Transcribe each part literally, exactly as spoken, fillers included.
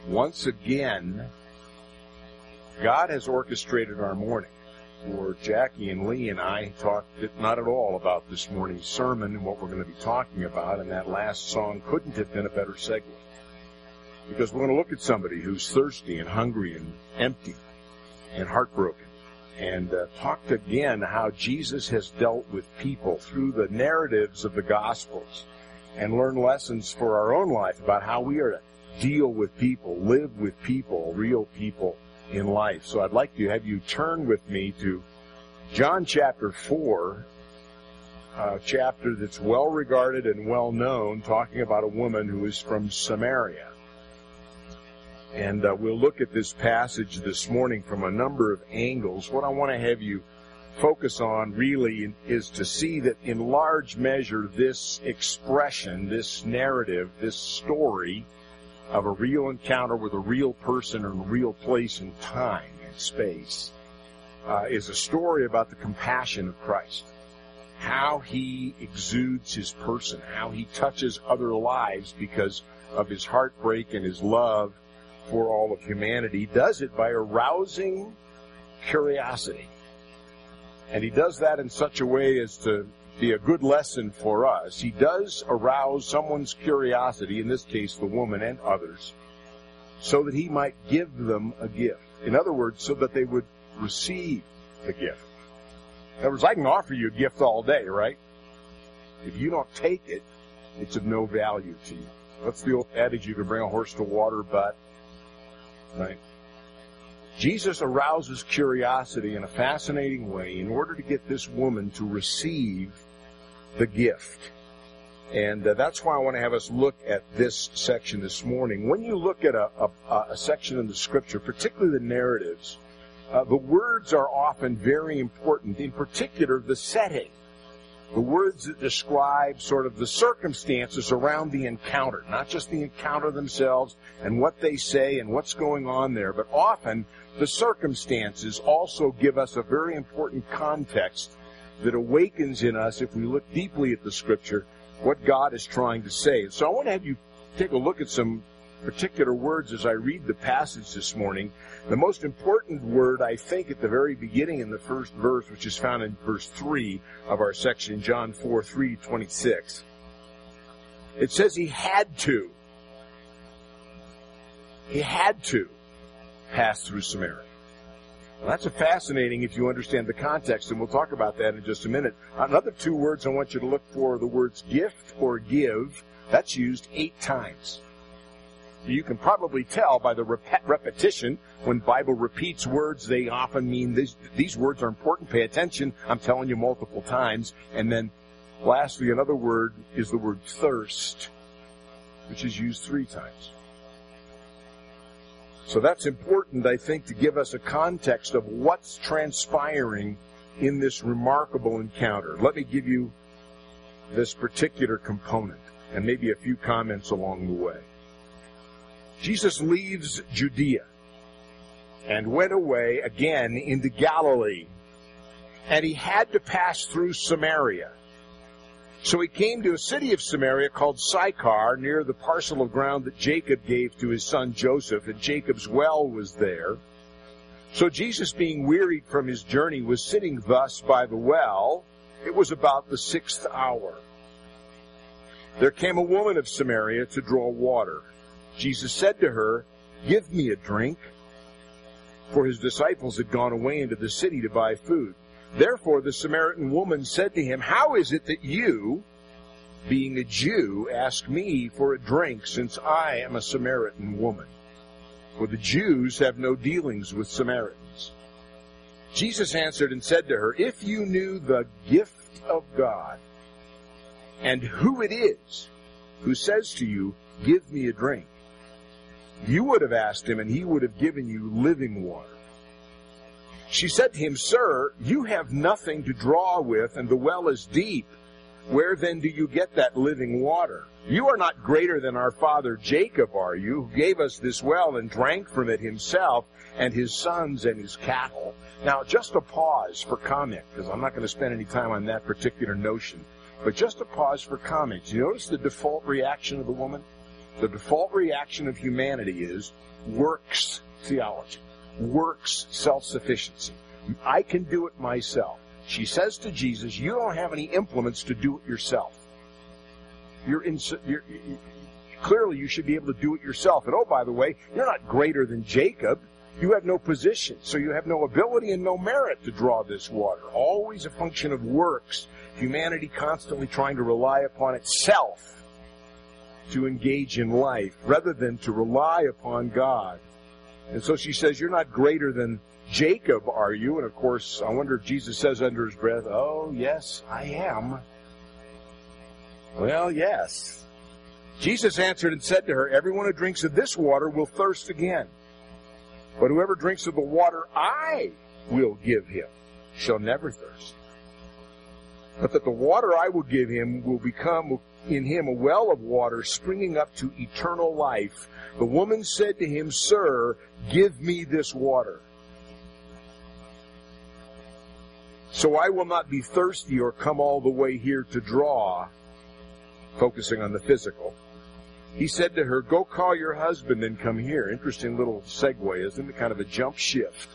Once again, God has orchestrated our morning. For Jackie and Lee and I talked not at all about this morning's sermon and what we're going to be talking about, and that last song couldn't have been a better segue. Because we're going to look at somebody who's thirsty and hungry and empty and heartbroken, and uh, talked again how Jesus has dealt with people through the narratives of the Gospels, and learn lessons for our own life about how we are to deal with people, live with people, real people in life. So I'd like to have you turn with me to John chapter four, a chapter that's well regarded and well known, talking about a woman who is from Samaria. And uh, we'll look at this passage this morning from a number of angles. What I want to have you focus on really is to see that in large measure this expression, this narrative, this story of a real encounter with a real person in a real place and time and space uh, is a story about the compassion of Christ. How he exudes his person, how he touches other lives because of his heartbreak and his love for all of humanity. He does it by arousing curiosity. And he does that in such a way as to be a good lesson for us. He does arouse someone's curiosity, in this case the woman and others, so that he might give them a gift. In other words, so that they would receive the gift. In other words, I can offer you a gift all day, right? If you don't take it, it's of no value to you. What's the old adage? You can bring a horse to water, but... Right? Jesus arouses curiosity in a fascinating way in order to get this woman to receive the gift. And uh, that's why I want to have us look at this section this morning. When you look at a, a, a section in the Scripture, particularly the narratives, uh, the words are often very important, in particular the setting. The words that describe sort of the circumstances around the encounter, not just the encounter themselves and what they say and what's going on there, but often the circumstances also give us a very important context that awakens in us, if we look deeply at the Scripture, what God is trying to say. So I want to have you take a look at some particular words as I read the passage this morning. The most important word, I think, at the very beginning in the first verse, which is found in verse three of our section, John four, three, twenty-six. It says he had to. He had to pass through Samaria. Well, that's a fascinating if you understand the context, and we'll talk about that in just a minute. Another two words I want you to look for are the words gift or give. That's used eight times. You can probably tell by the rep- repetition. When Bible repeats words, they often mean this, these words are important. Pay attention. I'm telling you multiple times. And then lastly, another word is the word thirst, which is used three times. So that's important, I think, to give us a context of what's transpiring in this remarkable encounter. Let me give you this particular component and maybe a few comments along the way. Jesus leaves Judea and went away again into Galilee, and he had to pass through Samaria. So he came to a city of Samaria called Sychar, near the parcel of ground that Jacob gave to his son Joseph, and Jacob's well was there. So Jesus, being wearied from his journey, was sitting thus by the well. It was about the sixth hour. There came a woman of Samaria to draw water. Jesus said to her, "Give me a drink," for his disciples had gone away into the city to buy food. Therefore the Samaritan woman said to him, "How is it that you, being a Jew, ask me for a drink, since I am a Samaritan woman?" For the Jews have no dealings with Samaritans. Jesus answered and said to her, "If you knew the gift of God, and who it is who says to you, 'Give me a drink,' you would have asked him, and he would have given you living water." She said to him, "Sir, you have nothing to draw with, and the well is deep. Where then do you get that living water? You are not greater than our father Jacob, are you, who gave us this well and drank from it himself and his sons and his cattle?" Now, just a pause for comment, because I'm not going to spend any time on that particular notion. But just a pause for comment. You notice the default reaction of the woman? the default reaction of humanity is works theology, works self-sufficiency. I can do it myself. She says to Jesus, you don't have any implements to do it yourself. You're, in, you're you, clearly you should be able to do it yourself. And oh, by the way, you're not greater than Jacob. You have no position, so you have no ability and no merit to draw this water. Always a function of works. Humanity constantly trying to rely upon itself to engage in life, rather than to rely upon God. And so she says, you're not greater than Jacob, are you? And of course, I wonder if Jesus says under his breath, oh, yes, I am. Well, yes. Jesus answered and said to her, everyone who drinks of this water will thirst again. But whoever drinks of the water I will give him shall never thirst. But that the water I will give him will become in him a well of water springing up to eternal life. The woman said to him, Sir, give me this water, so I will not be thirsty or come all the way here to draw, focusing on the physical. He said to her, go call your husband and come here. Interesting little segue, isn't it? Kind of a jump shift.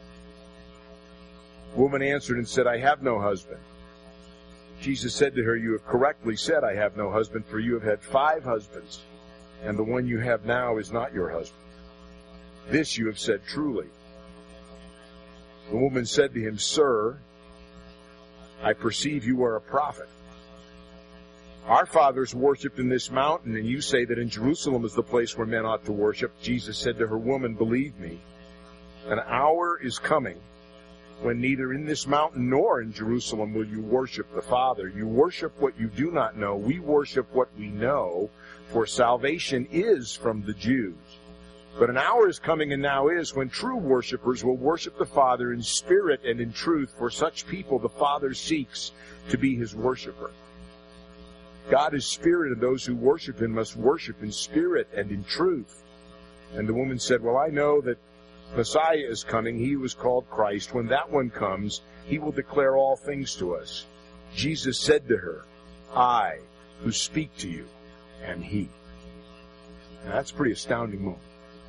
The woman answered and said, I have no husband. Jesus said to her, you have correctly said, I have no husband, for you have had five husbands, and the one you have now is not your husband. This you have said truly. The woman said to him, Sir, I perceive you are a prophet. Our fathers worshipped in this mountain, and you say that in Jerusalem is the place where men ought to worship. Jesus said to her, Woman, believe me, an hour is coming when neither in this mountain nor in Jerusalem will you worship the Father. You worship what you do not know. We worship what we know, for salvation is from the Jews. But an hour is coming, and now is, when true worshipers will worship the Father in spirit and in truth. For such people the Father seeks to be his worshiper. God is spirit, and those who worship him must worship in spirit and in truth. And the woman said, Well, I know that Messiah is coming, he who is called Christ. When that one comes, he will declare all things to us. Jesus said to her, I who speak to you am he. Now, that's a pretty astounding moment.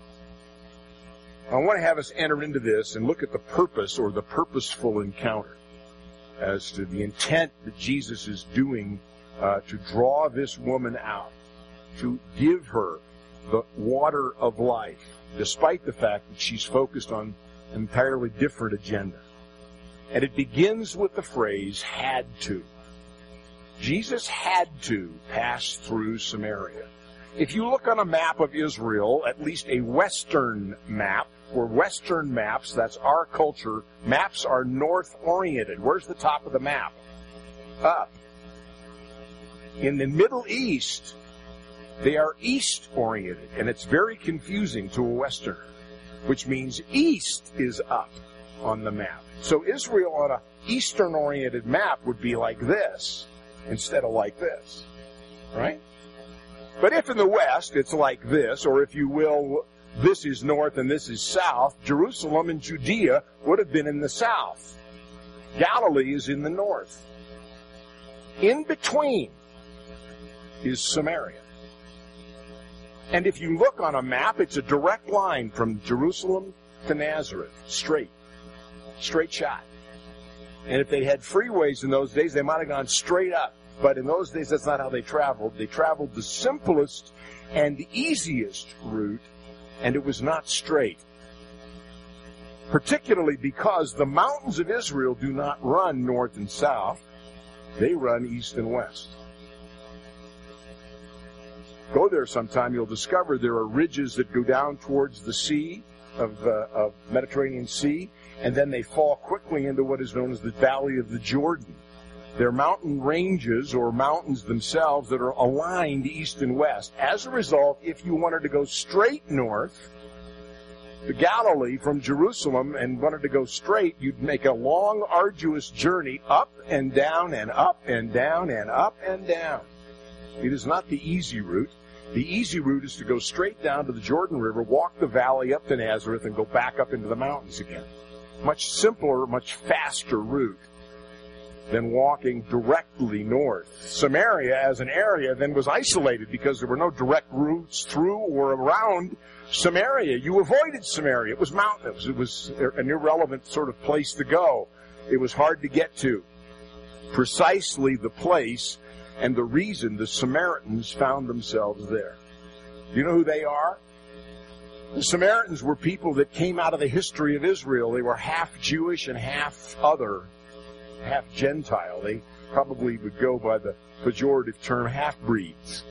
I want to have us enter into this and look at the purpose or the purposeful encounter as to the intent that Jesus is doing uh, to draw this woman out, to give her the water of life, despite the fact that she's focused on an entirely different agenda. And it begins with the phrase, had to. Jesus had to pass through Samaria. If you look on a map of Israel, at least a Western map, or Western maps, that's our culture, maps are north-oriented. Where's the top of the map? Up. In the Middle East, they are east-oriented, and it's very confusing to a Westerner, which means east is up on the map. So Israel on an eastern-oriented map would be like this instead of like this, right? But if in the West it's like this, or if you will, this is north and this is south, Jerusalem and Judea would have been in the south. Galilee is in the north. In between is Samaria. And if you look on a map, it's a direct line from Jerusalem to Nazareth, straight, straight shot. And if they had freeways in those days, they might have gone straight up. But in those days, that's not how they traveled. They traveled the simplest and the easiest route, and it was not straight. Particularly because the mountains of Israel do not run north and south. They run east and west. Go there sometime, you'll discover there are ridges that go down towards the sea, of the of Mediterranean Sea, and then they fall quickly into what is known as the Valley of the Jordan. They're mountain ranges or mountains themselves that are aligned east and west. As a result, if you wanted to go straight north to Galilee from Jerusalem and wanted to go straight, you'd make a long, arduous journey up and down and up and down and up and down. It is not the easy route. The easy route is to go straight down to the Jordan River, walk the valley up to Nazareth, and go back up into the mountains again. Much simpler, much faster route. than walking directly north. Samaria, as an area, then was isolated because there were no direct routes through or around Samaria. You avoided Samaria. It was mountainous. It was an irrelevant sort of place to go. It was hard to get to. Precisely the place and the reason the Samaritans found themselves there. Do you know who they are? The Samaritans were people that came out of the history of Israel. They were half Jewish and half other, half Gentile. They probably would go by the pejorative term half-breeds.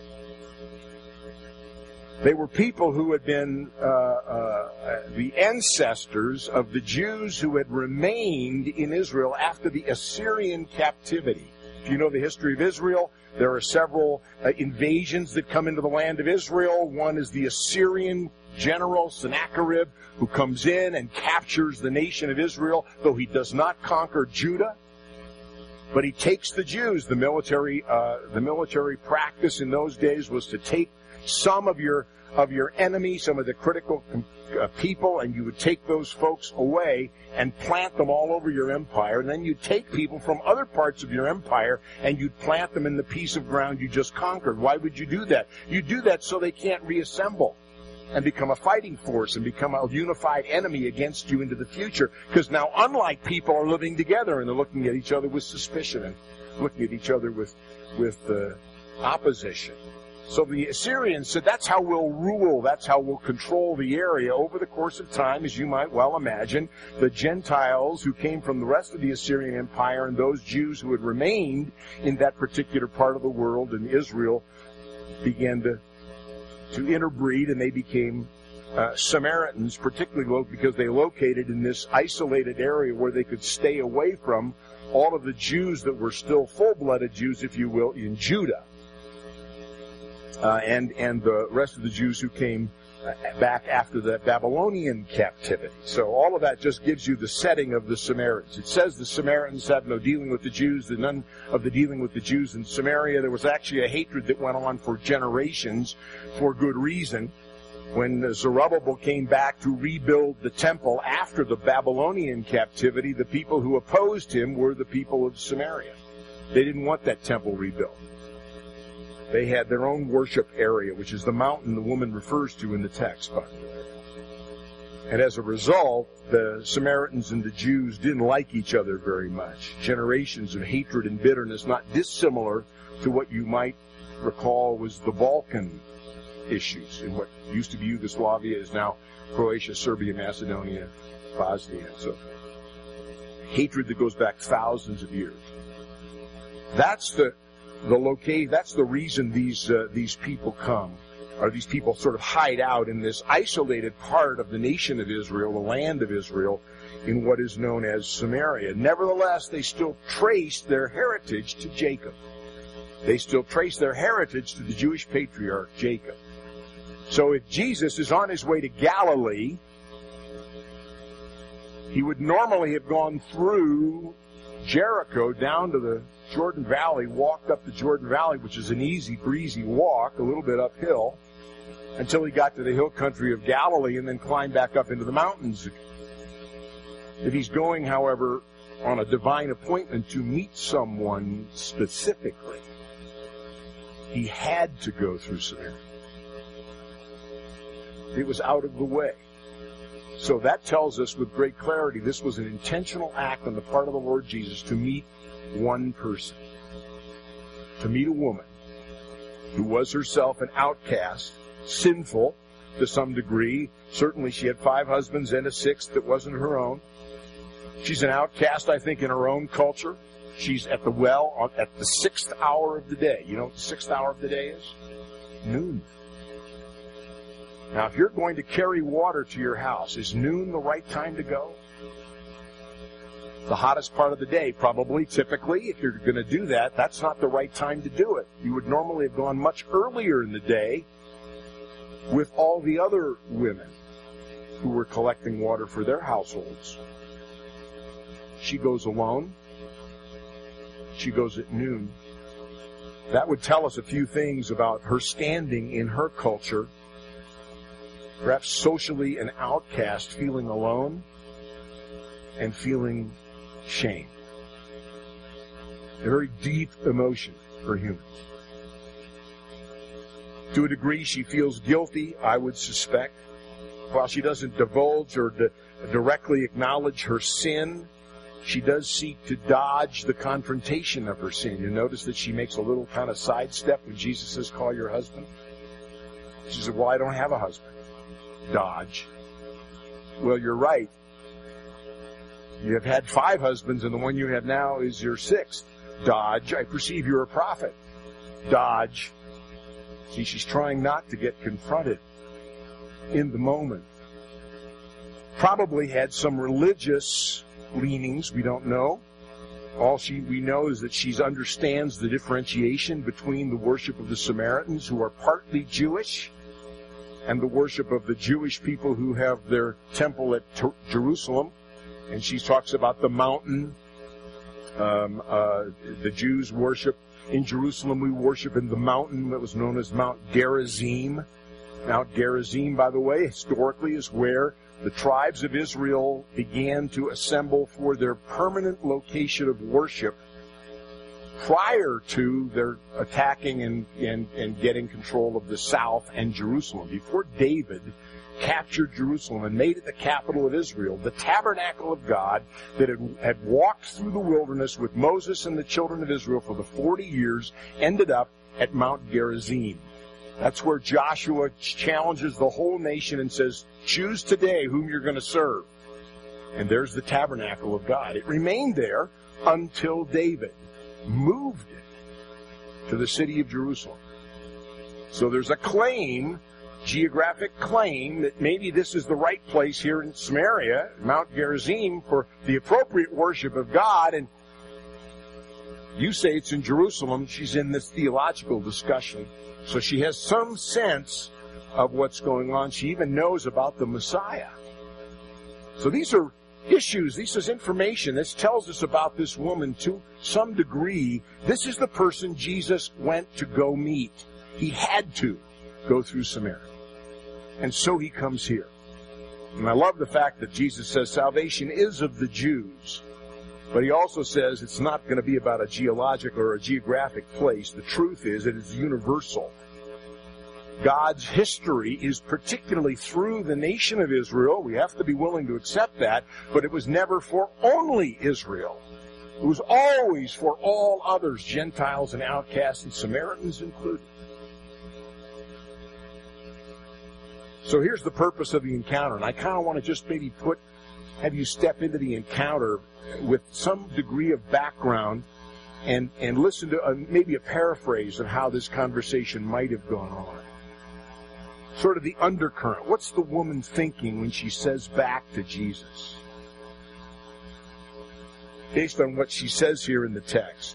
They were people who had been uh, uh, the ancestors of the Jews who had remained in Israel after the Assyrian captivity. If you know the history of Israel, there are several uh, invasions that come into the land of Israel. One is the Assyrian general Sennacherib, who comes in and captures the nation of Israel, though he does not conquer Judah. But he takes the Jews. The military, uh, the military practice in those days was to take some of your of your enemy, some of the critical uh, people, and you would take those folks away and plant them all over your empire. And then you'd take people from other parts of your empire and you'd plant them in the piece of ground you just conquered. Why would you do that? You do that so they can't reassemble and become a fighting force and become a unified enemy against you into the future. Because now, unlike people are living together and they're looking at each other with suspicion and looking at each other with with uh, opposition. So the Assyrians said, that's how we'll rule, that's how we'll control the area over the course of time, as you might well imagine. The Gentiles who came from the rest of the Assyrian Empire and those Jews who had remained in that particular part of the world in Israel began to, to interbreed, and they became uh, Samaritans, particularly because they located in this isolated area where they could stay away from all of the Jews that were still full-blooded Jews, if you will, in Judah. Uh, and and the rest of the Jews who came uh, back after the Babylonian captivity. So all of that just gives you the setting of the Samaritans. It says the Samaritans have no dealing with the Jews, the none of the dealing with the Jews in Samaria. There was actually a hatred that went on for generations for good reason. When Zerubbabel came back to rebuild the temple after the Babylonian captivity, the people who opposed him were the people of Samaria. They didn't want that temple rebuilt. They had their own worship area, which is the mountain the woman refers to in the text, by the way. And as a result, the Samaritans and the Jews didn't like each other very much. Generations of hatred and bitterness, not dissimilar to what you might recall was the Balkan issues in what used to be Yugoslavia, is now Croatia, Serbia, Macedonia, Bosnia, and so forth. Hatred that goes back thousands of years. That's the The locate, that's the reason these uh, these people come, or these people sort of hide out in this isolated part of the nation of Israel, the land of Israel, in what is known as Samaria. Nevertheless, they still trace their heritage to Jacob. They still trace their heritage to the Jewish patriarch Jacob. So if Jesus is on his way to Galilee, he would normally have gone through Jericho down to the Jordan Valley, walked up the Jordan Valley, which is an easy, breezy walk, a little bit uphill, until he got to the hill country of Galilee and then climbed back up into the mountains. If he's going, however, on a divine appointment to meet someone specifically, he had to go through Samaria. It was out of the way. So that tells us with great clarity this was an intentional act on the part of the Lord Jesus to meet one person, to meet a woman who was herself an outcast, sinful to some degree. Certainly she had five husbands and a sixth that wasn't her own. She's an outcast, I think, in her own culture. She's at the well at the sixth hour of the day. You know what the sixth hour of the day is? Noon. Now, if you're going to carry water to your house, is noon the right time to go? The hottest part of the day, probably, typically, if you're going to do that, that's not the right time to do it. You would normally have gone much earlier in the day with all the other women who were collecting water for their households. She goes alone. She goes at noon. That would tell us a few things about her standing in her culture. Perhaps socially an outcast, feeling alone and feeling shame. a very deep emotion for humans. To a degree, she feels guilty, I would suspect. While she doesn't divulge or di- directly acknowledge her sin, she does seek to dodge the confrontation of her sin. You notice that she makes a little kind of sidestep when Jesus says, call your husband. She said, well, I don't have a husband. Dodge. Well, you're right. You have had five husbands, and the one you have now is your sixth. Dodge. I perceive you're a prophet. Dodge. See, she's trying not to get confronted in the moment. Probably had some religious leanings, we don't know. All she we know is that she understands the differentiation between the worship of the Samaritans, who are partly Jewish, and the worship of the Jewish people who have their temple at Ter- Jerusalem. And she talks about the mountain. Um, uh, the Jews worship in Jerusalem. We worship in the mountain that was known as Mount Gerizim. Mount Gerizim, by the way, historically is where the tribes of Israel began to assemble for their permanent location of worship prior to their attacking and, and, and getting control of the south and Jerusalem. Before David captured Jerusalem and made it the capital of Israel, the tabernacle of God that had, had walked through the wilderness with Moses and the children of Israel for the forty years ended up at Mount Gerizim. That's where Joshua challenges the whole nation and says, choose today whom you're going to serve. And there's the tabernacle of God. It remained there until David moved it to the city of Jerusalem. So there's a claim, geographic claim, that maybe this is the right place here in Samaria, Mount Gerizim, for the appropriate worship of God. And you say it's in Jerusalem. She's in this theological discussion. So she has some sense of what's going on. She even knows about the Messiah. So these are issues. This is information. This tells us about this woman to some degree. This is the person Jesus went to go meet. He had to go through Samaria. And so he comes here. And I love the fact that Jesus says salvation is of the Jews. But he also says it's not going to be about a geological or a geographic place. The truth is it is universal. God's history is particularly through the nation of Israel. We have to be willing to accept that. But it was never for only Israel. It was always for all others, Gentiles and outcasts and Samaritans included. So here's the purpose of the encounter. And I kind of want to just maybe put, have you step into the encounter with some degree of background and, and listen to a, maybe a paraphrase of how this conversation might have gone on. Sort of the undercurrent. What's the woman thinking when she says back to Jesus? Based on what she says here in the text.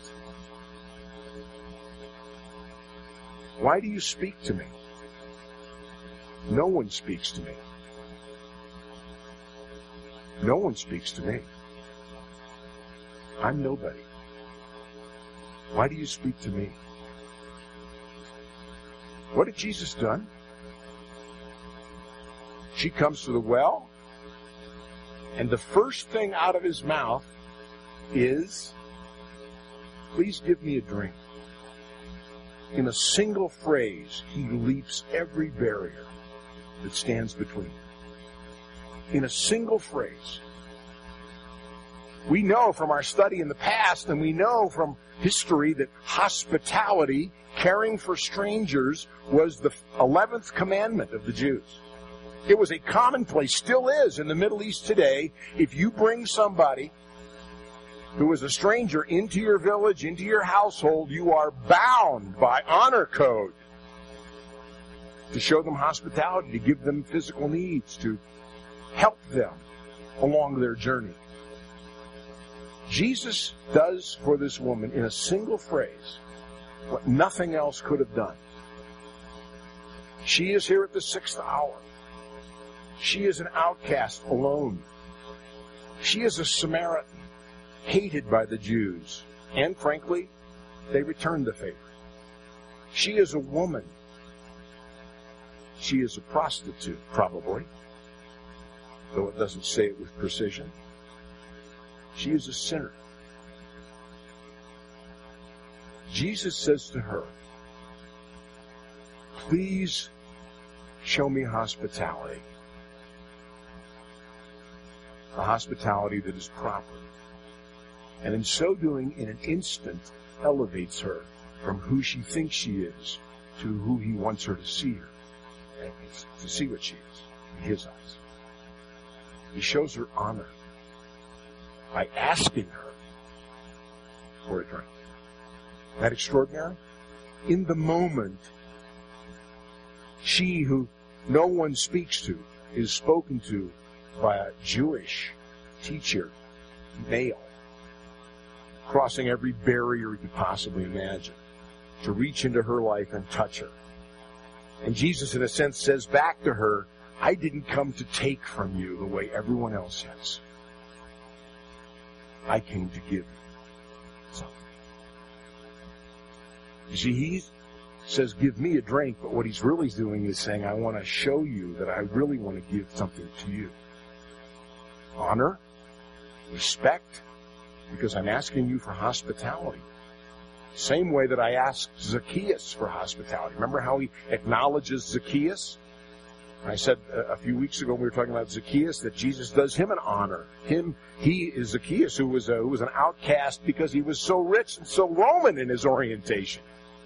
Why do you speak to me? No one speaks to me. No one speaks to me. I'm nobody. Why do you speak to me? What had Jesus done? She comes to the well, and the first thing out of his mouth is, please give me a drink. In a single phrase, he leaps every barrier that stands between them. In a single phrase. We know from our study in the past, and we know from history, that hospitality, caring for strangers, was the eleventh commandment of the Jews. It was a commonplace, still is in the Middle East today. If you bring somebody who is a stranger into your village, into your household, you are bound by honor code to show them hospitality, to give them physical needs, to help them along their journey. Jesus does for this woman in a single phrase what nothing else could have done. She is here at the sixth hour. She is an outcast alone. She is a Samaritan, hated by the Jews. And frankly, they returned the favor. She is a woman. She is a prostitute, probably, though it doesn't say it with precision. She is a sinner. Jesus says to her, please show me hospitality. A hospitality that is proper. And in so doing, in an instant, elevates her from who she thinks she is to who he wants her to see her. And to see what she is in his eyes. He shows her honor by asking her for a drink. Isn't that extraordinary? In the moment, she who no one speaks to is spoken to by a Jewish teacher, male, crossing every barrier you could possibly imagine, to reach into her life and touch her. And Jesus, in a sense, says back to her, I didn't come to take from you the way everyone else has. I came to give something. You see, he says, give me a drink, but what he's really doing is saying, I want to show you that I really want to give something to you. Honor, respect, because I'm asking you for hospitality. Same way that I asked Zacchaeus for hospitality. Remember how he acknowledges Zacchaeus? I said a few weeks ago when we were talking about Zacchaeus that Jesus does him an honor. Him, he is Zacchaeus, who was a, who was an outcast because he was so rich and so Roman in his orientation.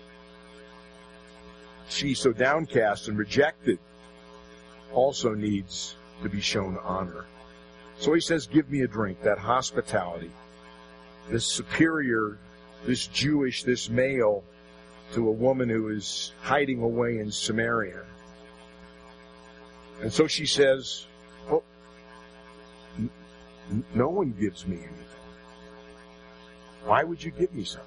She, so downcast and rejected, also needs to be shown honor. So he says, give me a drink, that hospitality. This superior, this Jewish, this male, to a woman who is hiding away in Samaria. And so she says, well, n- no one gives me anything. Why would you give me something?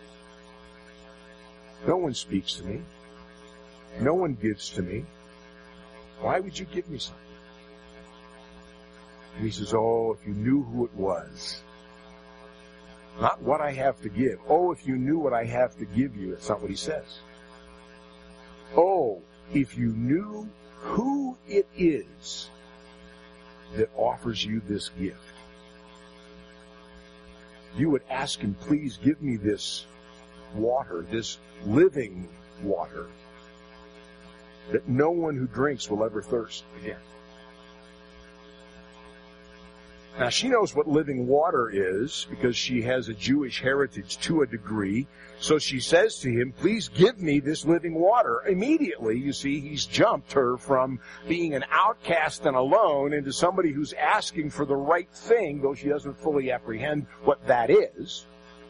No one speaks to me. No one gives to me. Why would you give me something? And he says, oh, if you knew who it was. Not what I have to give. Oh, if you knew what I have to give you. That's not what he says. Oh, if you knew who it is that offers you this gift. You would ask him, please give me this water, this living water, that no one who drinks will ever thirst again. Now, she knows what living water is because she has a Jewish heritage to a degree. So she says to him, please give me this living water. Immediately, you see, he's jumped her from being an outcast and alone into somebody who's asking for the right thing, though she doesn't fully apprehend what that is.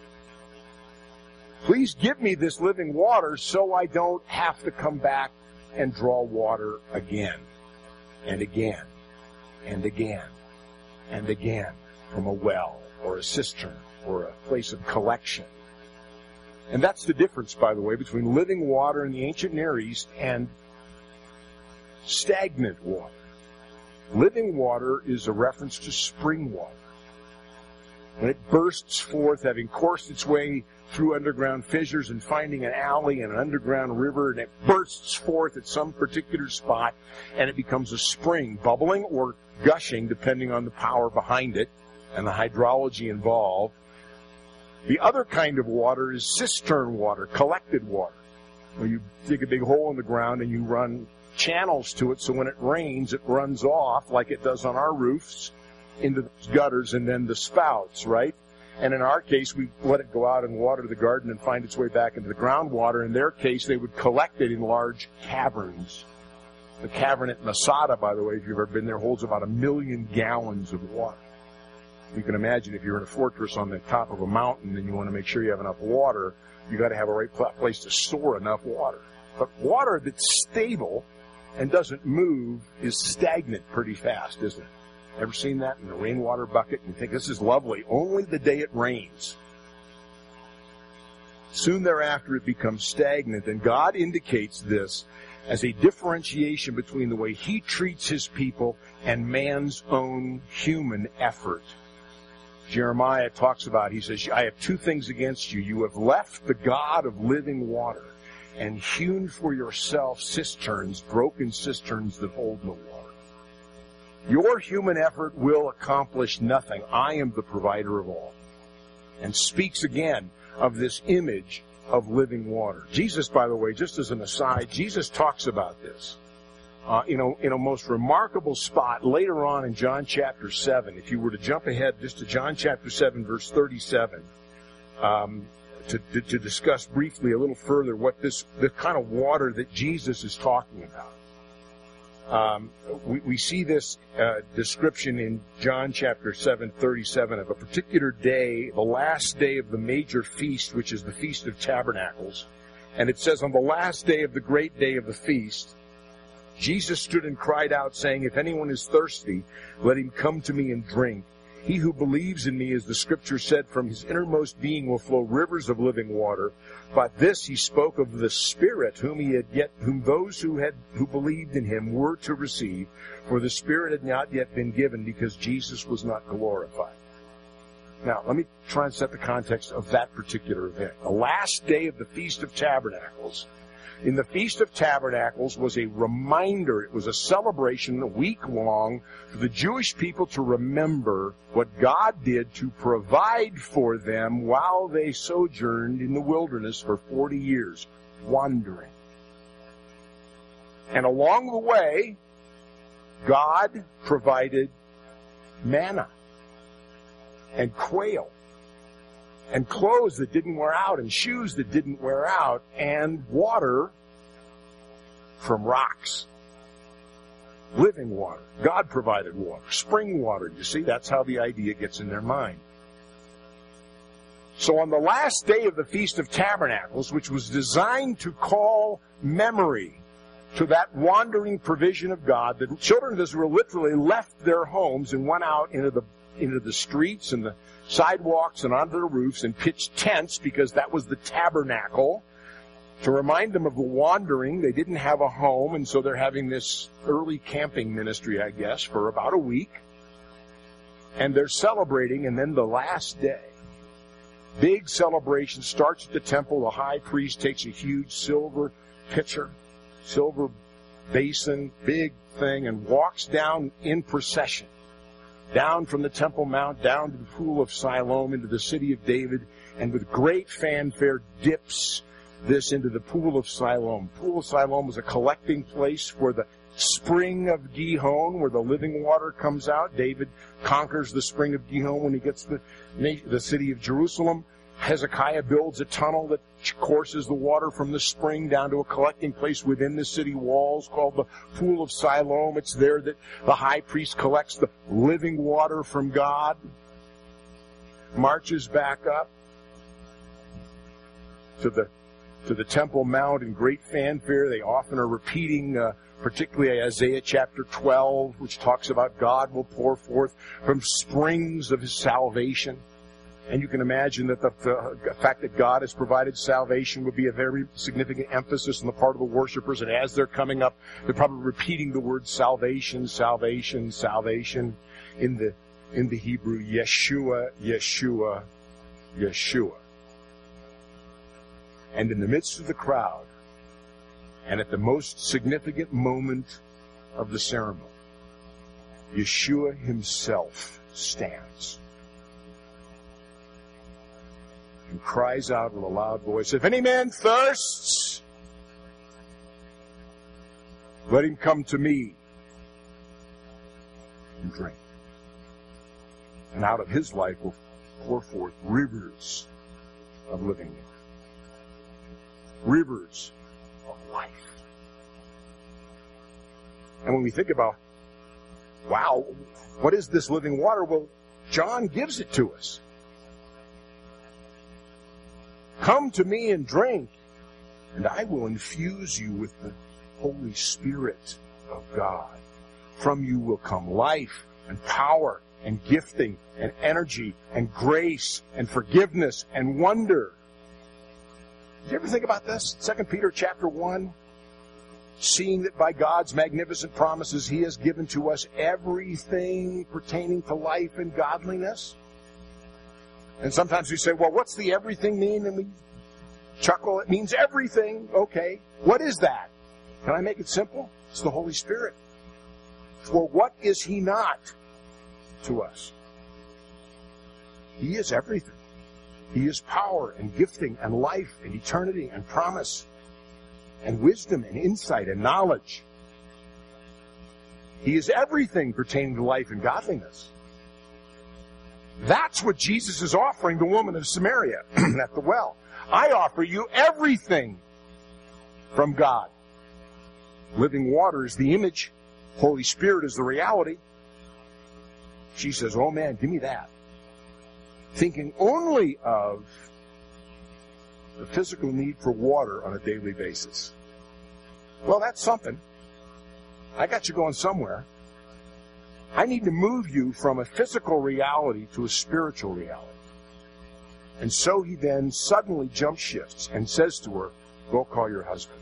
Please give me this living water so I don't have to come back and draw water again and again and again. And again, from a well or a cistern or a place of collection. And that's the difference, by the way, between living water in the ancient Near East and stagnant water. Living water is a reference to spring water. When it bursts forth, having coursed its way through underground fissures and finding an alley and an underground river, and it bursts forth at some particular spot, and it becomes a spring, bubbling or gushing, depending on the power behind it and the hydrology involved. The other kind of water is cistern water, collected water, where you dig a big hole in the ground and you run channels to it, so when it rains, it runs off, like it does on our roofs, into the gutters and then the spouts, right? And in our case, we let it go out and water the garden and find its way back into the groundwater. In their case, they would collect it in large caverns. The cavern at Masada, by the way, if you've ever been there, holds about a million gallons of water. You can imagine if you're in a fortress on the top of a mountain and you want to make sure you have enough water, you got to have a right place to store enough water. But water that's stable and doesn't move is stagnant pretty fast, isn't it? Ever seen that in a rainwater bucket and you think this is lovely? Only the day it rains. Soon thereafter it becomes stagnant, and God indicates this as a differentiation between the way he treats his people and man's own human effort. Jeremiah talks about, he says, I have two things against you. You have left the God of living water and hewn for yourself cisterns, broken cisterns that hold no water. Your human effort will accomplish nothing. I am the provider of all. And speaks again of this image of living water. Jesus, by the way, just as an aside, Jesus talks about this. Uh, you know, in a most remarkable spot later on in John chapter seven. If you were to jump ahead just to John chapter seven, verse thirty-seven, um, to, to, to discuss briefly a little further what this, the kind of water that Jesus is talking about. Um, we, we see this uh, description in John chapter seven, thirty-seven of a particular day, the last day of the major feast, which is the Feast of Tabernacles. And it says, on the last day of the great day of the feast, Jesus stood and cried out, saying, if anyone is thirsty, let him come to me and drink. He who believes in me, as the scripture said, from his innermost being will flow rivers of living water. But this he spoke of the Spirit, whom he had yet, whom those who had, who believed in him were to receive. For the Spirit had not yet been given, because Jesus was not glorified. Now, let me try and set the context of that particular event. The last day of the Feast of Tabernacles. In the Feast of Tabernacles was a reminder, it was a celebration, a week long, for the Jewish people to remember what God did to provide for them while they sojourned in the wilderness for forty years, wandering. And along the way, God provided manna and quail and clothes that didn't wear out, and shoes that didn't wear out, and water from rocks. Living water. God provided water. Spring water. You see, that's how the idea gets in their mind. So on the last day of the Feast of Tabernacles, which was designed to call memory to that wandering provision of God, the children of Israel literally left their homes and went out into the into the streets and the sidewalks and onto the roofs and pitched tents, because that was the tabernacle, to remind them of the wandering. They didn't have a home, and so they're having this early camping ministry, I guess, for about a week. And they're celebrating, and then the last day, big celebration starts at the temple. The high priest takes a huge silver pitcher, silver basin, big thing, and walks down in procession, down from the Temple Mount, down to the Pool of Siloam, into the city of David, and with great fanfare dips this into the Pool of Siloam. Pool of Siloam was a collecting place for the spring of Gihon, where the living water comes out. David conquers the spring of Gihon when he gets the, the city of Jerusalem. Hezekiah builds a tunnel that courses the water from the spring down to a collecting place within the city walls called the Pool of Siloam. It's there that the high priest collects the living water from God, marches back up to the to the Temple Mount in great fanfare. They often are repeating uh, particularly Isaiah chapter twelve, which talks about God will pour forth from springs of his salvation. And you can imagine that the, the fact that God has provided salvation would be a very significant emphasis on the part of the worshipers. And as they're coming up, they're probably repeating the word salvation, salvation, salvation in the in the Hebrew, Yeshua, Yeshua, Yeshua. And in the midst of the crowd, and at the most significant moment of the ceremony, Yeshua himself stands and cries out with a loud voice, if any man thirsts, let him come to me and drink. And out of his life will pour forth rivers of living water. Rivers of life. And when we think about, wow, what is this living water? Well, John gives it to us. Come to me and drink, and I will infuse you with the Holy Spirit of God. From you will come life and power and gifting and energy and grace and forgiveness and wonder. Did you ever think about this? Second Peter chapter one, seeing that by God's magnificent promises he has given to us everything pertaining to life and godliness. And sometimes we say, well, what's the everything mean? And we chuckle. It means everything. Okay. What is that? Can I make it simple? It's the Holy Spirit. For what is he not to us? He is everything. He is power and gifting and life and eternity and promise and wisdom and insight and knowledge. He is everything pertaining to life and godliness. That's what Jesus is offering the woman of Samaria at the well. I offer you everything from God. Living water is the image. Holy Spirit is the reality. She says, oh man, give me that. Thinking only of the physical need for water on a daily basis. Well, that's something. I got you going somewhere. I need to move you from a physical reality to a spiritual reality. And so he then suddenly jump shifts and says to her, go call your husband.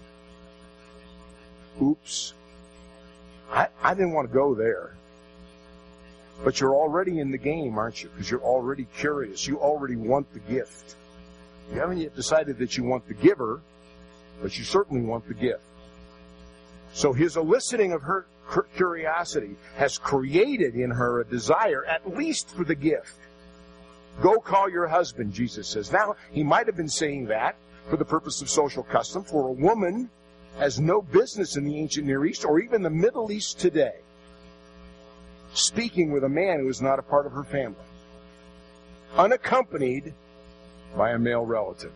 Oops. I, I didn't want to go there. But you're already in the game, aren't you? Because you're already curious. You already want the gift. You haven't yet decided that you want the giver, but you certainly want the gift. So his eliciting of her curiosity has created in her a desire, at least for the gift. Go call your husband, Jesus says. Now, he might have been saying that for the purpose of social custom, for a woman has no business in the ancient Near East or even the Middle East today speaking with a man who is not a part of her family, unaccompanied by a male relative.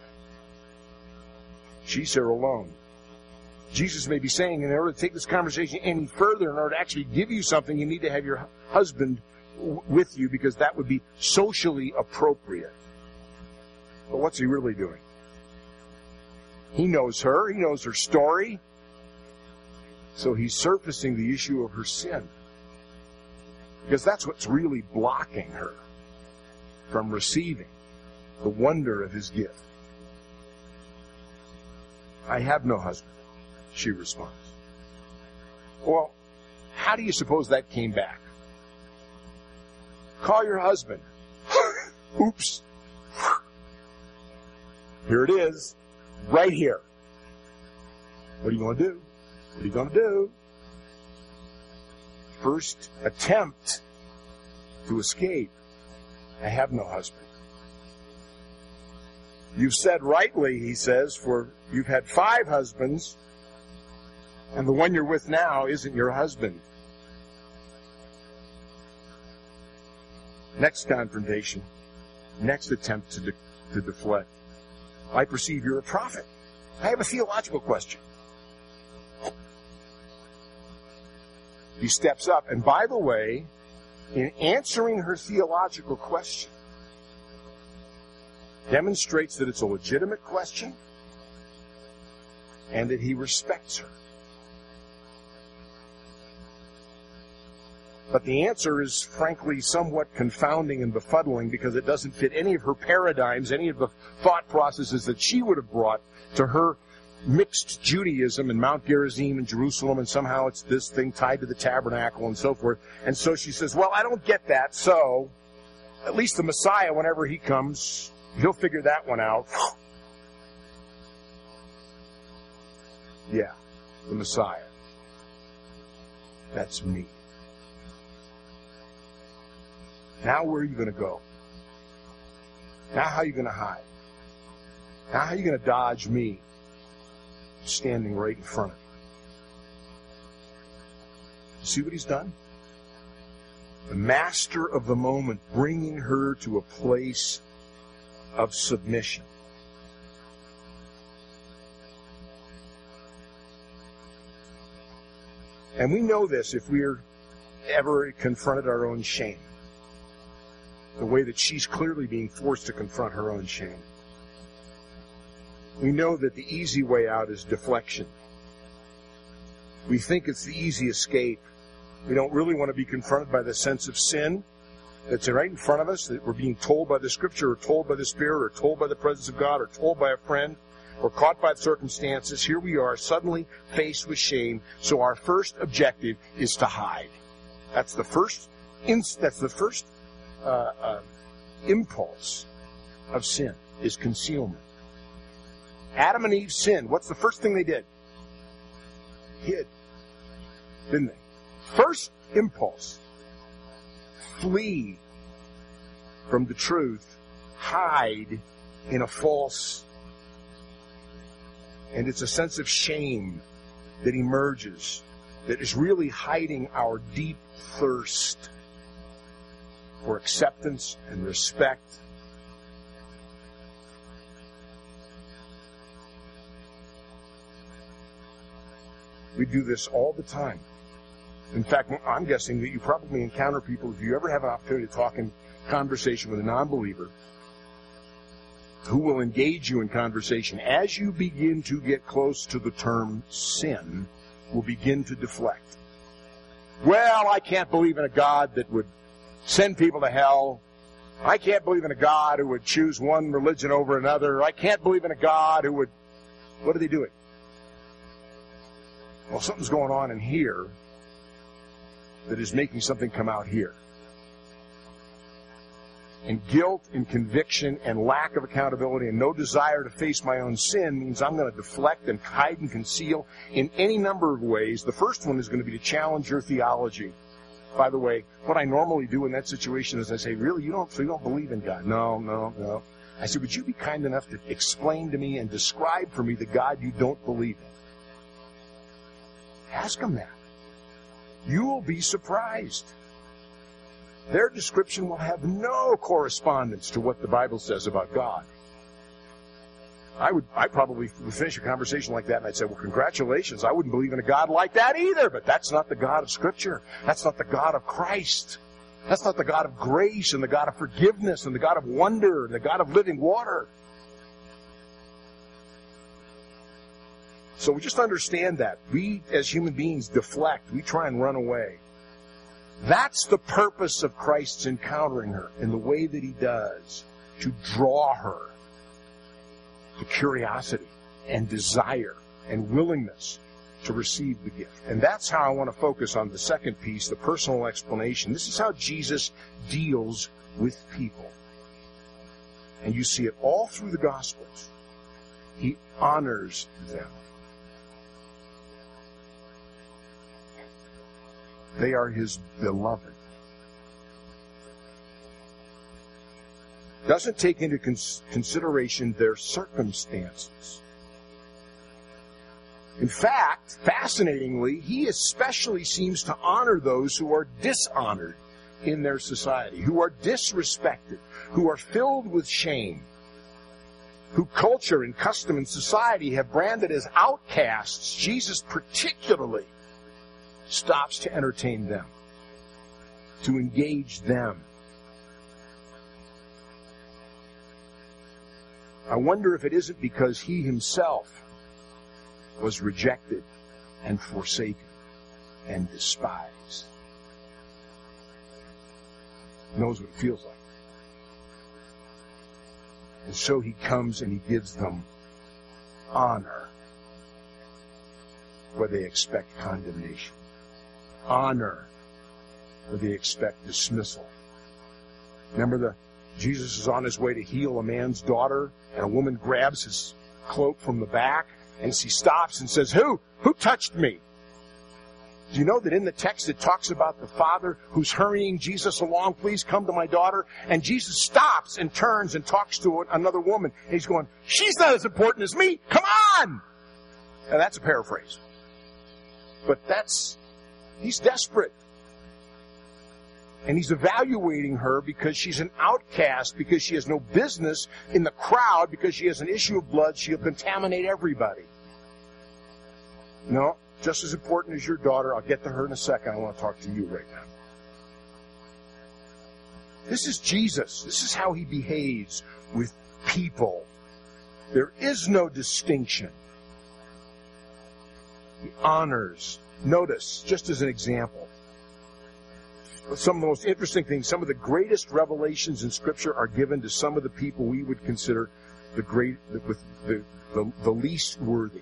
She's there alone. Jesus may be saying, in order to take this conversation any further, in order to actually give you something, you need to have your husband w- with you, because that would be socially appropriate. But what's he really doing? He knows her. He knows her story. So he's surfacing the issue of her sin. Because that's what's really blocking her from receiving the wonder of his gift. I have no husband, she responds. Well, how do you suppose that came back? Call your husband. Oops. Here it is, right here. What are you going to do? What are you going to do? First attempt to escape. I have no husband. You've said rightly, he says, for you've had five husbands, and the one you're with now isn't your husband. Next confrontation. Next attempt to, de- to deflect. I perceive you're a prophet. I have a theological question. He steps up, and by the way, in answering her theological question, demonstrates that it's a legitimate question and that he respects her. But the answer is, frankly, somewhat confounding and befuddling, because it doesn't fit any of her paradigms, any of the thought processes that she would have brought to her mixed Judaism and Mount Gerizim and Jerusalem, and somehow it's this thing tied to the tabernacle and so forth. And so she says, well, I don't get that, so at least the Messiah, whenever he comes, he'll figure that one out. Yeah, the Messiah. That's me. Now where are you going to go? Now how are you going to hide? Now how are you going to dodge me standing right in front of you? See what he's done? The master of the moment, bringing her to a place of submission. And we know this if we're ever confronted our own shame. The way that she's clearly being forced to confront her own shame. We know that the easy way out is deflection. We think it's the easy escape. We don't really want to be confronted by the sense of sin that's right in front of us, that we're being told by the Scripture, or told by the Spirit, or told by the presence of God, or told by a friend, or caught by circumstances. Here we are, suddenly faced with shame. So our first objective is to hide. That's the first. Inst- that's the first uh, uh, impulse of sin, is concealment. Adam and Eve sinned. What's the first thing they did? Hid. Didn't they? First impulse. Flee from the truth. Hide in a false, and it's a sense of shame that emerges, that is really hiding our deep thirst for acceptance and respect. We do this all the time. In fact, I'm guessing that you probably encounter people, if you ever have an opportunity to talk in conversation with a non-believer, who will engage you in conversation, as you begin to get close to the term sin, will begin to deflect. Well, I can't believe in a God that would send people to hell. I can't believe in a God who would choose one religion over another. I can't believe in a God who would... What are they doing? Well, something's going on in here that is making something come out here. And guilt and conviction and lack of accountability and no desire to face my own sin means I'm going to deflect and hide and conceal in any number of ways. The first one is going to be to challenge your theology. By the way, what I normally do in that situation is I say, really, you don't, so you don't believe in God? No, no, no. I said, would you be kind enough to explain to me and describe for me the God you don't believe in? Ask them that. You will be surprised. Their description will have no correspondence to what the Bible says about God. I would, I probably would finish a conversation like that and I'd say, well, congratulations, I wouldn't believe in a God like that either, but that's not the God of Scripture. That's not the God of Christ. That's not the God of grace and the God of forgiveness and the God of wonder and the God of living water. So we just understand that. We, as human beings, deflect. We try and run away. That's the purpose of Christ's encountering her in the way that he does, to draw her to curiosity and desire and willingness to receive the gift. And that's how I want to focus on the second piece, the personal explanation. This is how Jesus deals with people. And you see it all through the Gospels. He honors them. They are his beloved. Doesn't take into cons- consideration their circumstances. In fact, fascinatingly, he especially seems to honor those who are dishonored in their society, who are disrespected, who are filled with shame, who culture and custom and society have branded as outcasts. Jesus particularly stops to entertain them, to engage them. I wonder if it isn't because he himself was rejected and forsaken and despised. He knows what it feels like. And so he comes and he gives them honor where they expect condemnation. Honor where they expect dismissal. Remember, the Jesus is on his way to heal a man's daughter, and a woman grabs his cloak from the back, and she stops and says, Who? Who touched me? Do you know that in the text it talks about the father who's hurrying Jesus along, please come to my daughter, and Jesus stops and turns and talks to another woman, and he's going, she's not as important as me, come on! And that's a paraphrase. But that's, he's desperate. And he's evaluating her because she's an outcast, because she has no business in the crowd, because she has an issue of blood. She'll contaminate everybody. No, just as important as your daughter. I'll get to her in a second. I want to talk to you right now. This is Jesus. This is how he behaves with people. There is no distinction. He honors. Notice, just as an example, some of the most interesting things, some of the greatest revelations in Scripture are given to some of the people we would consider the great, the, the, the, the least worthy.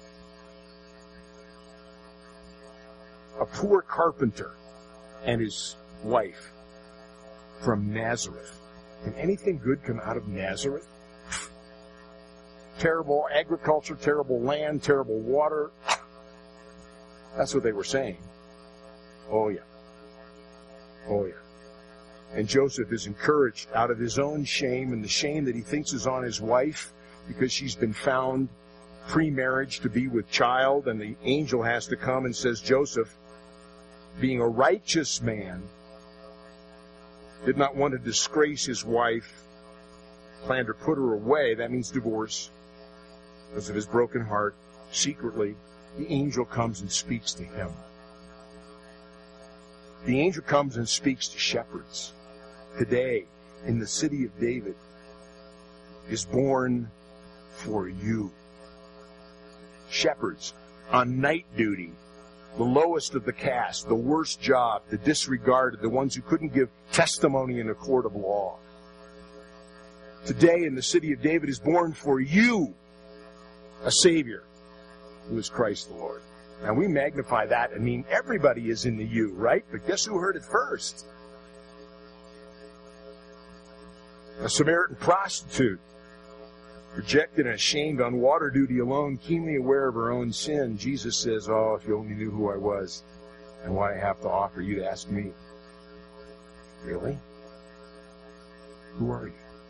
A poor carpenter and his wife from Nazareth. Can anything good come out of Nazareth? Terrible agriculture, terrible land, terrible water. That's what they were saying. Oh, yeah. Oh, yeah. And Joseph is encouraged out of his own shame and the shame that he thinks is on his wife because she's been found pre-marriage to be with child, and the angel has to come and says, Joseph, being a righteous man, did not want to disgrace his wife, planned to put her away. That means divorce. Because of his broken heart, secretly, the angel comes and speaks to him. The angel comes and speaks to shepherds. Today, in the city of David, is born for you. Shepherds on night duty, the lowest of the caste, the worst job, the disregarded, the ones who couldn't give testimony in a court of law. Today, in the city of David, is born for you a Savior, who is Christ the Lord. Now, we magnify that and mean everybody is in the you, right? But guess who heard it first? A Samaritan prostitute, rejected and ashamed on water duty alone, keenly aware of her own sin. Jesus says, oh, if you only knew who I was and what I have to offer, you'd ask me. Really? Who are you?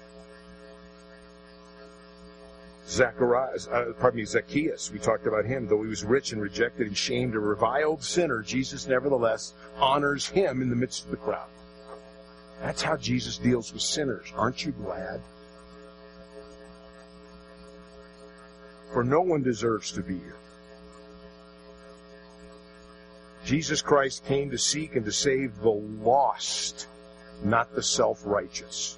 Zacharias, uh, pardon me, Zacchaeus, we talked about him. Though he was rich and rejected and shamed, a reviled sinner, Jesus nevertheless honors him in the midst of the crowd. That's how Jesus deals with sinners. Aren't you glad? For no one deserves to be here. Jesus Christ came to seek and to save the lost, not the self-righteous.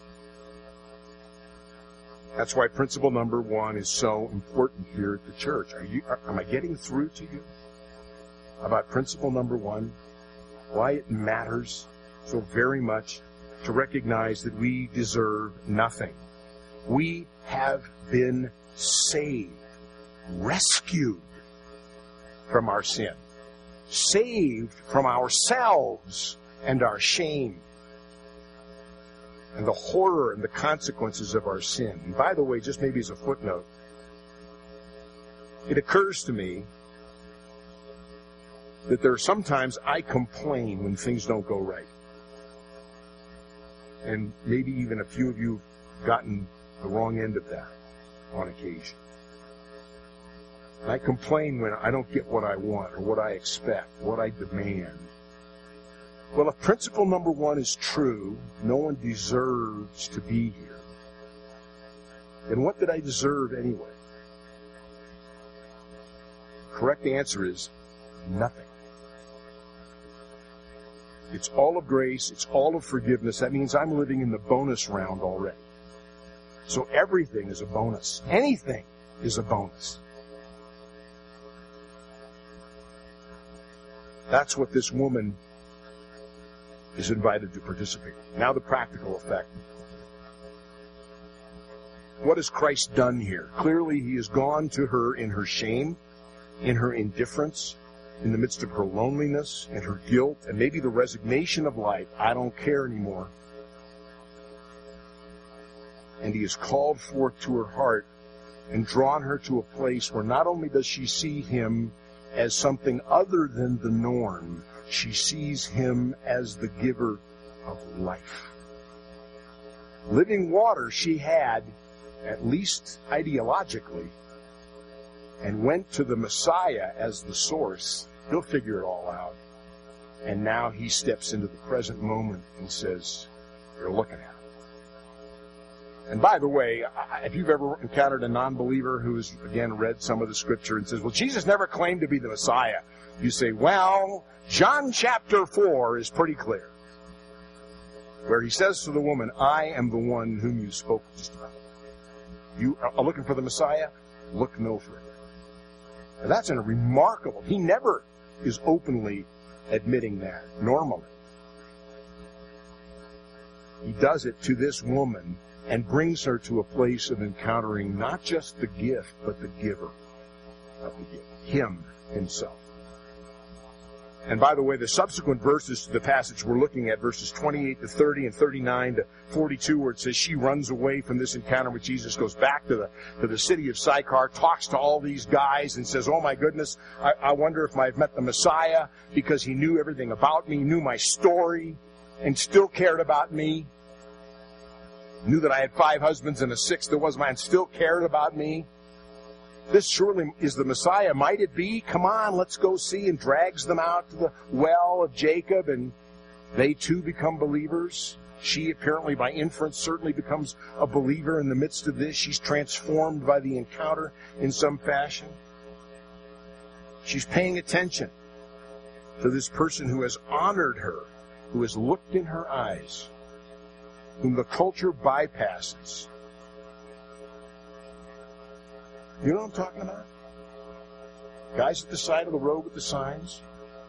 That's why principle number one is so important here at the church. Are you, are, am I getting through to you about principle number one? Why it matters so very much to recognize that we deserve nothing. We have been saved, rescued from our sin, saved from ourselves and our shame, and the horror and the consequences of our sin. And by the way, just maybe as a footnote, it occurs to me that there are sometimes I complain when things don't go right. And maybe even a few of you have gotten the wrong end of that on occasion. And I complain when I don't get what I want or what I expect, what I demand. Well, if principle number one is true, no one deserves to be here. Then what did I deserve anyway? The correct answer is nothing. It's all of grace. It's all of forgiveness. That means I'm living in the bonus round already. So everything is a bonus. Anything is a bonus. That's what this woman is invited to participate in. Now the practical effect. What has Christ done here? Clearly, he has gone to her in her shame, in her indifference, in the midst of her loneliness and her guilt, and maybe the resignation of life. I don't care anymore. And he has called forth to her heart and drawn her to a place where not only does she see him as something other than the norm, she sees him as the giver of life. Living water she had, at least ideologically, and went to the Messiah as the source. He'll figure it all out. And now he steps into the present moment and says, you're looking at it. And by the way, if you've ever encountered a non-believer who's, again, read some of the scripture and says, well, Jesus never claimed to be the Messiah, you say, well, John chapter four is pretty clear, where he says to the woman, I am the one whom you spoke just about. You are looking for the Messiah? Look no further. And that's a remarkable, he never is openly admitting that normally. He does it to this woman and brings her to a place of encountering not just the gift, but the giver of the gift, him himself. And by the way, the subsequent verses to the passage we're looking at, verses twenty-eight to thirty and thirty-nine to forty-two, where it says she runs away from this encounter with Jesus, goes back to the to the city of Sychar, talks to all these guys and says, oh my goodness, I, I wonder if I've met the Messiah, because he knew everything about me, knew my story. and still cared about me, knew that I had five husbands and a sixth that was mine, still cared about me. This surely is the Messiah. Might it be? Come on, let's go see. And drags them out to the well of Jacob, and they too become believers. She apparently, by inference, certainly becomes a believer in the midst of this. She's transformed by the encounter in some fashion. She's paying attention to this person who has honored her, who has looked in her eyes, whom the culture bypasses. You know what I'm talking about? Guys at the side of the road with the signs.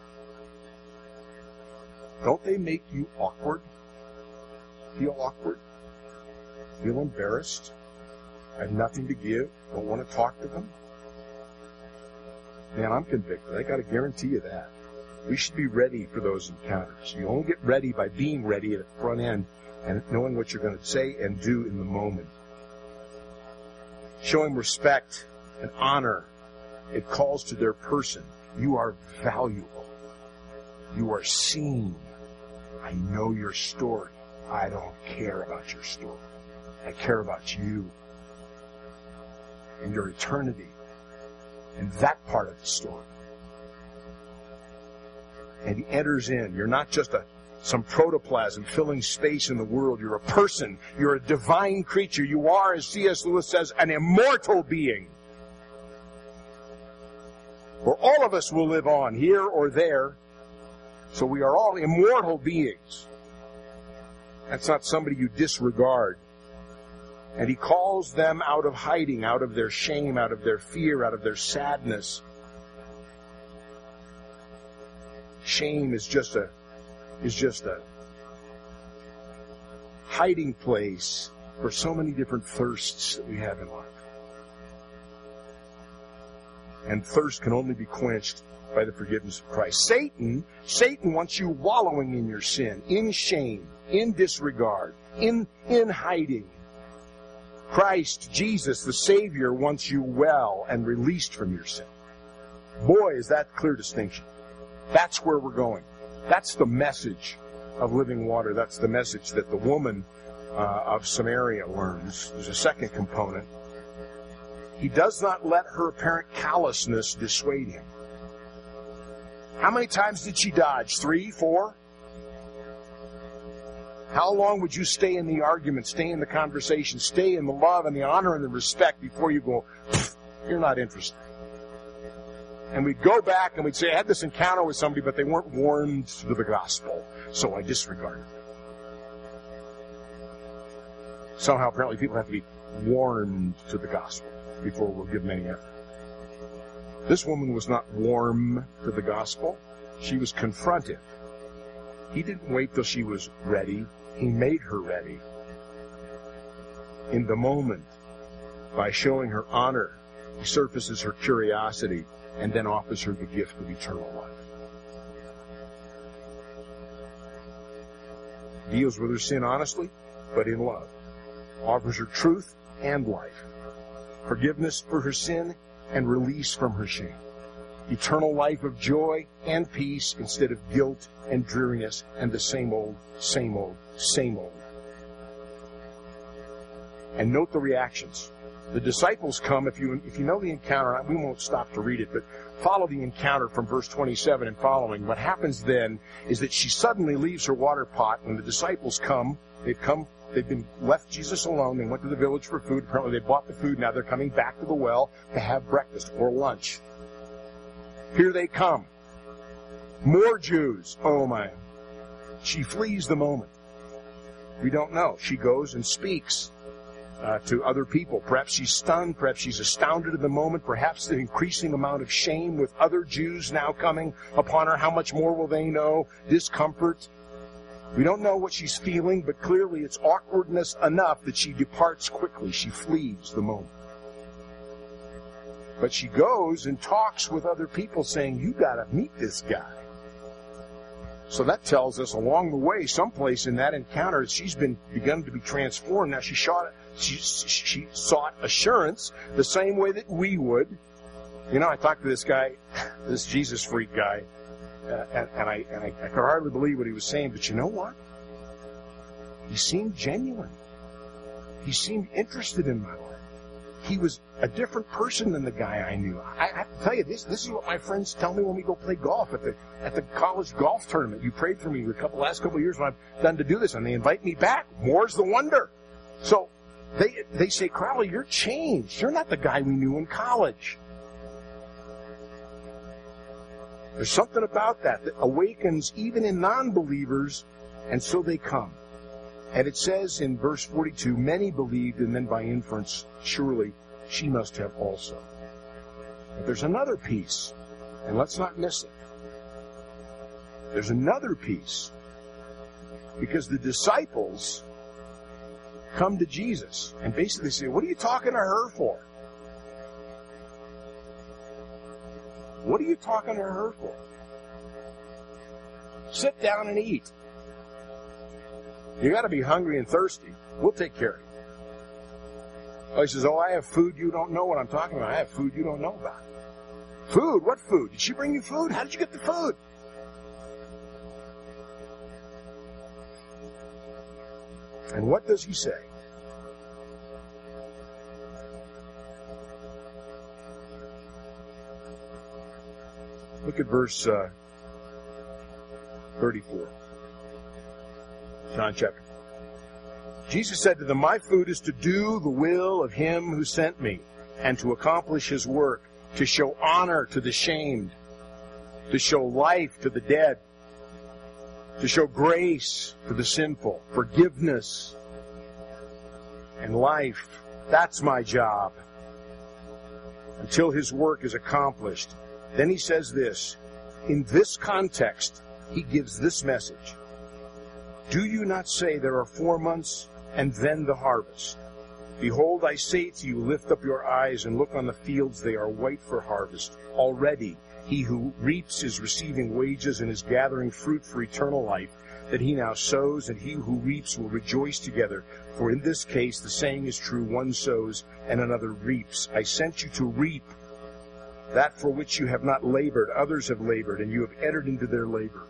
Don't they make you awkward? Feel awkward? Feel embarrassed? I have nothing to give? Don't want to talk to them? Man, I'm convicted. I got to guarantee you that. We should be ready for those encounters. You only get ready by being ready at the front end and knowing what you're going to say and do in the moment. Showing respect and honor. It calls to their person. You are valuable. You are seen. I know your story. I don't care about your story. I care about you and your eternity and that part of the story. And he enters in. You're not just a some protoplasm filling space in the world. You're a person. You're a divine creature. You are, as C S Lewis says, an immortal being. For all of us will live on, here or there. So we are all immortal beings. That's not somebody you disregard. And he calls them out of hiding, out of their shame, out of their fear, out of their sadness. Shame is just a is just a hiding place for so many different thirsts that we have in life. And thirst can only be quenched by the forgiveness of Christ. Satan, Satan wants you wallowing in your sin, in shame, in disregard, in, in hiding. Christ, Jesus, the Savior, wants you well and released from your sin. Boy, is that clear distinction. That's where we're going. That's the message of living water. That's the message that the woman uh, of Samaria learns. There's a second component. He does not let her apparent callousness dissuade him. How many times did she dodge? Three? Four? How long would you stay in the argument, stay in the conversation, stay in the love and the honor and the respect before you go, you're not interested? And we'd go back and we'd say, I had this encounter with somebody, but they weren't warned to the gospel, so I disregarded them. Somehow, apparently, people have to be warned to the gospel before we'll give them any effort. This woman was not warm to the gospel. She was confronted. He didn't wait till she was ready. He made her ready. In the moment, by showing her honor, he surfaces her curiosity and then offers her the gift of eternal life. Deals with her sin honestly, but in love. Offers her truth and life. Forgiveness for her sin and release from her shame. Eternal life of joy and peace instead of guilt and dreariness and the same old, same old, same old. And note the reactions. The disciples come, if you if you know the encounter, we won't stop to read it, but follow the encounter from verse twenty-seven and following. What happens then is that she suddenly leaves her water pot when the disciples come. They've come, they've been left Jesus alone. They went to the village for food. Apparently they bought the food. Now they're coming back to the well to have breakfast or lunch. Here they come. More Jews. Oh my. She flees the moment. We don't know. She goes and speaks uh, to other people. Perhaps she's stunned. Perhaps she's astounded at the moment. Perhaps the increasing amount of shame with other Jews now coming upon her. How much more will they know? Discomfort. We don't know what she's feeling, but clearly it's awkwardness enough that she departs quickly. She flees the moment. But she goes and talks with other people saying, you got to meet this guy. So that tells us along the way, someplace in that encounter, she's been begun to be transformed. Now she sought, she, she sought assurance the same way that we would. You know, I talked to this guy, this Jesus freak guy, uh, and, and, I, and I, I could hardly believe what he was saying. But you know what? He seemed genuine. He seemed interested in my life. He was a different person than the guy I knew. I have to tell you, this this is what my friends tell me when we go play golf at the at the college golf tournament. You prayed for me the couple last couple of years when I've done to do this, and they invite me back. More's the wonder. So they they say, Crowley, you're changed. You're not the guy we knew in college. There's something about that that awakens even in non-believers, and so they come. And it says in verse forty-two, many believed, and then by inference, surely she must have also. But there's another piece, and let's not miss it. There's another piece, because the disciples come to Jesus and basically say, what are you talking to her for? What are you talking to her for? Sit down and eat. You got to be hungry and thirsty. We'll take care of you. Oh, he says, oh, I have food you don't know what I'm talking about. I have food you don't know about. Food? What food? Did she bring you food? How did you get the food? And what does he say? Look at verse uh, thirty-four. John chapter four. Jesus said to them, my food is to do the will of him who sent me, and to accomplish his work, to show honor to the shamed, to show life to the dead, to show grace to the sinful, forgiveness and life. That's my job. Until his work is accomplished. Then he says this. In this context, he gives this message. Do you not say there are four months and then the harvest? Behold, I say to you, lift up your eyes and look on the fields. They are white for harvest. Already he who reaps is receiving wages and is gathering fruit for eternal life, that he now sows, and he who reaps will rejoice together. For in this case the saying is true, one sows and another reaps. I sent you to reap that for which you have not labored. Others have labored, and you have entered into their labor.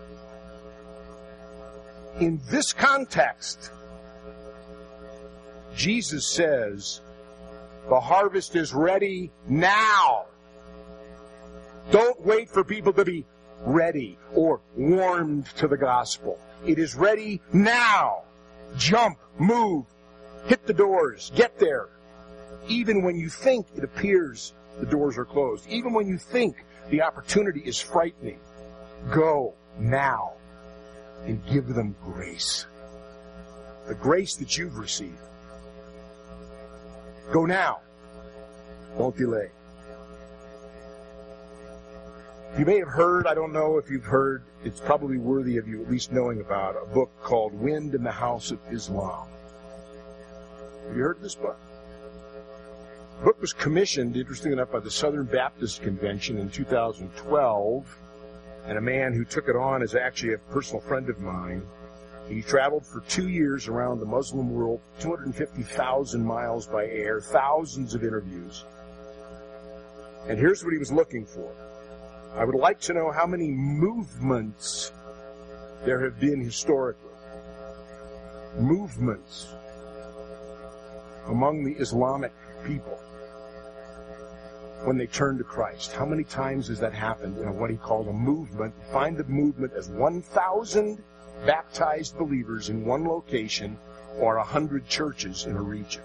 In this context, Jesus says, the harvest is ready now. Don't wait for people to be ready or warmed to the gospel. It is ready now. Jump, move, hit the doors, get there. Even when you think it appears the doors are closed, even when you think the opportunity is frightening, go now and give them grace. The grace that you've received. Go now. Don't delay. You may have heard, I don't know if you've heard, it's probably worthy of you at least knowing about a book called Wind in the House of Islam. Have you heard of this book? The book was commissioned, interesting enough, by the Southern Baptist Convention in two thousand twelve, and a man who took it on is actually a personal friend of mine. He traveled for two years around the Muslim world, two hundred fifty thousand miles by air, thousands of interviews. And here's what he was looking for. I would like to know how many movements there have been historically. Movements among the Islamic people when they turn to Christ. How many times has that happened in what he called a movement? Find the movement as one thousand baptized believers in one location or one hundred churches in a region.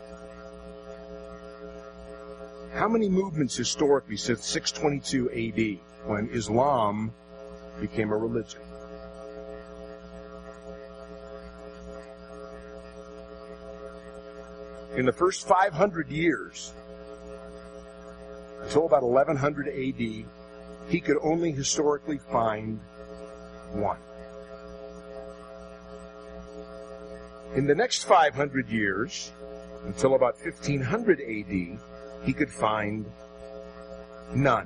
How many movements historically since six twenty-two A D when Islam became a religion? In the first five hundred years, until about eleven hundred A D, he could only historically find one. In the next five hundred years, until about fifteen hundred A D, he could find none.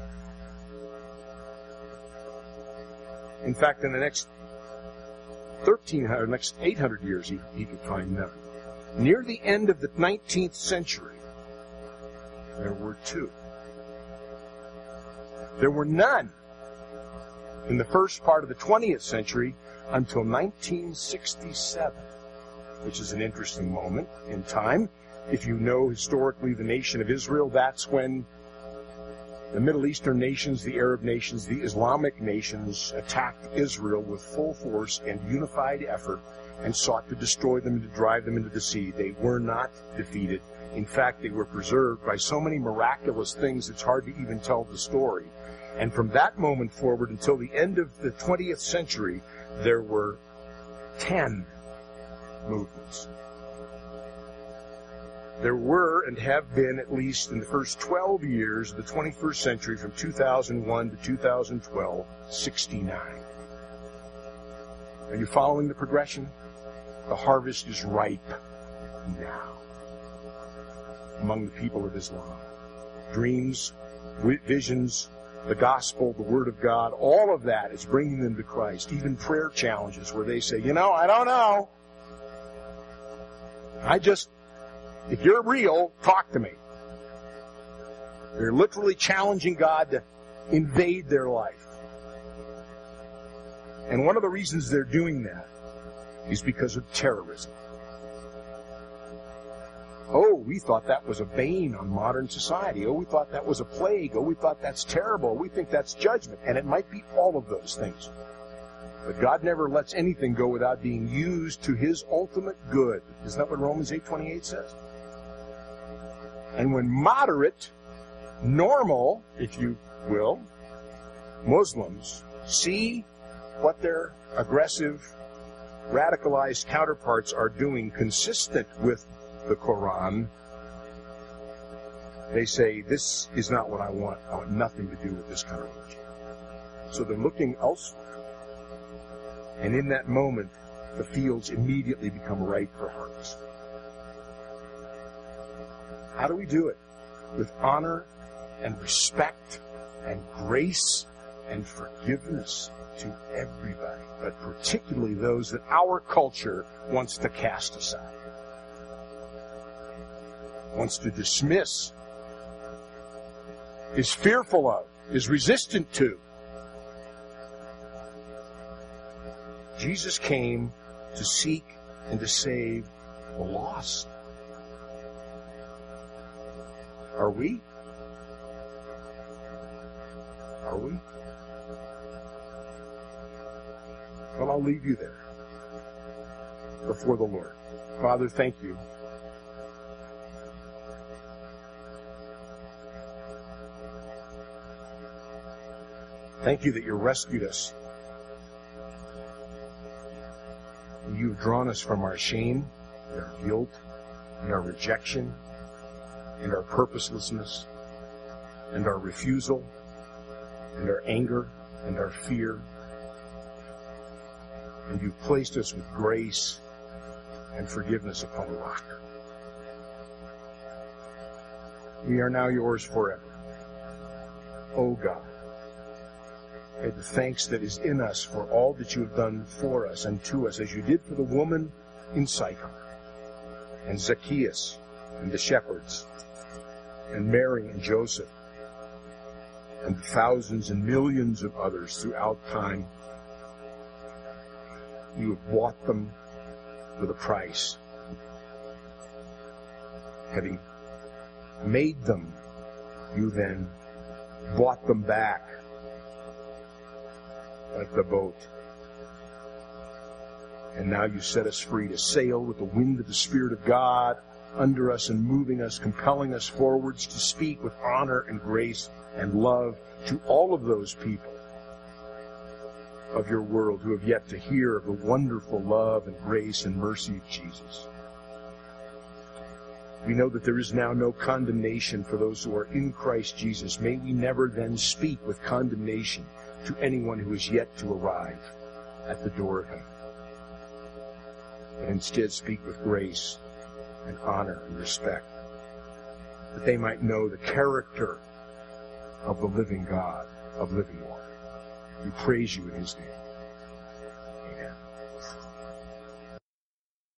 In fact, in the next thirteen hundred, next eight hundred years, he, he could find none. Near the end of the nineteenth century, there were two. There were none in the first part of the twentieth century until nineteen sixty-seven. which is an interesting moment in time. If you know historically the nation of Israel, that's when the Middle Eastern nations, the Arab nations, the Islamic nations attacked Israel with full force and unified effort and sought to destroy them and to drive them into the sea. They were not defeated. In fact, they were preserved by so many miraculous things it's hard to even tell the story. And from that moment forward until the end of the twentieth century, there were ten movements. There were and have been, at least in the first twelve years of the twenty-first century, from two thousand one to two thousand twelve, sixty-nine. Are you following the progression? The harvest is ripe now among the people of Islam. Dreams, visions, the gospel, the word of God, all of that is bringing them to Christ. Even prayer challenges where they say, you know, I don't know. I just, if you're real, talk to me. They're literally challenging God to invade their life. And one of the reasons they're doing that is because of terrorism. Oh, we thought that was a bane on modern society. Oh, we thought that was a plague. Oh, we thought that's terrible. We think that's judgment. And it might be all of those things. But God never lets anything go without being used to His ultimate good. Isn't that what Romans eight twenty-eight says? And when moderate, normal, if you will, Muslims see what their aggressive, radicalized counterparts are doing consistent with the Quran, they say, this is not what I want. I want nothing to do with this kind of religion. So they're looking elsewhere. And in that moment, the fields immediately become ripe for harvest. How do we do it? With honor and respect and grace and forgiveness to everybody, but particularly those that our culture wants to cast aside, wants to dismiss, is fearful of, is resistant to. Jesus came to seek and to save the lost. Are we? Are we? Well, I'll leave you there before the Lord. Father, thank you. Thank you that you rescued us. You've drawn us from our shame, and our guilt, and our rejection, and our purposelessness, and our refusal, and our anger, and our fear. And you've placed us with grace and forgiveness upon a rock. We are now yours forever. Oh God, may the thanks that is in us for all that you have done for us and to us, as you did for the woman in Sychar, and Zacchaeus, and the shepherds, and Mary and Joseph, and the thousands and millions of others throughout time. You have bought them with a price. Having made them, you then bought them back like the boat. And now you set us free to sail with the wind of the Spirit of God under us and moving us, compelling us forwards to speak with honor and grace and love to all of those people of your world who have yet to hear of the wonderful love and grace and mercy of Jesus. We know that there is now no condemnation for those who are in Christ Jesus. May we never then speak with condemnation to anyone who is yet to arrive at the door of heaven, but instead speak with grace and honor and respect, that they might know the character of the living God, of living water. We praise you in His name.